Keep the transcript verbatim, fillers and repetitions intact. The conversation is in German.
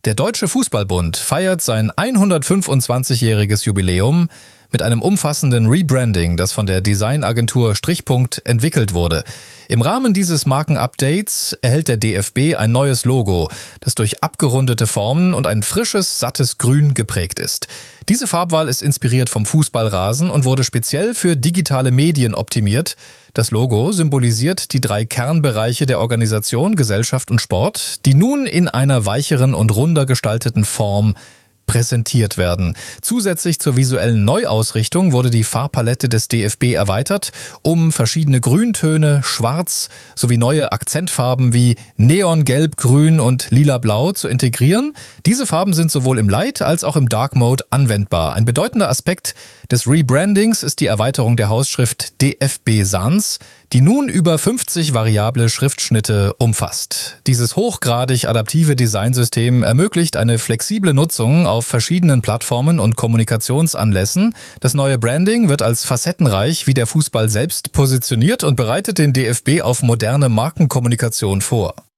Der Deutsche Fußballbund feiert sein hundertfünfundzwanzigjähriges Jubiläum mit einem umfassenden Rebranding, das von der Designagentur Strichpunkt entwickelt wurde. Im Rahmen dieses Markenupdates erhält der D F B ein neues Logo, das durch abgerundete Formen und ein frisches, sattes Grün geprägt ist. Diese Farbwahl ist inspiriert vom Fußballrasen und wurde speziell für digitale Medien optimiert. Das Logo symbolisiert die drei Kernbereiche der Organisation Gesellschaft und Sport, die nun in einer weicheren und runder gestalteten Form präsentiert werden. Zusätzlich zur visuellen Neuausrichtung wurde die Farbpalette des D F B erweitert, um verschiedene Grüntöne, Schwarz sowie neue Akzentfarben wie Neongelb, Grün und Lila-Blau zu integrieren. Diese Farben sind sowohl im Light als auch im Dark Mode anwendbar. Ein bedeutender Aspekt des Rebrandings ist die Erweiterung der Hausschrift D F B Sans, die nun über fünfzig variable Schriftschnitte umfasst. Dieses hochgradig adaptive Designsystem ermöglicht eine flexible Nutzung auf verschiedenen Plattformen und Kommunikationsanlässen. Das neue Branding wird als facettenreich wie der Fußball selbst positioniert und bereitet den D F B auf moderne Markenkommunikation vor.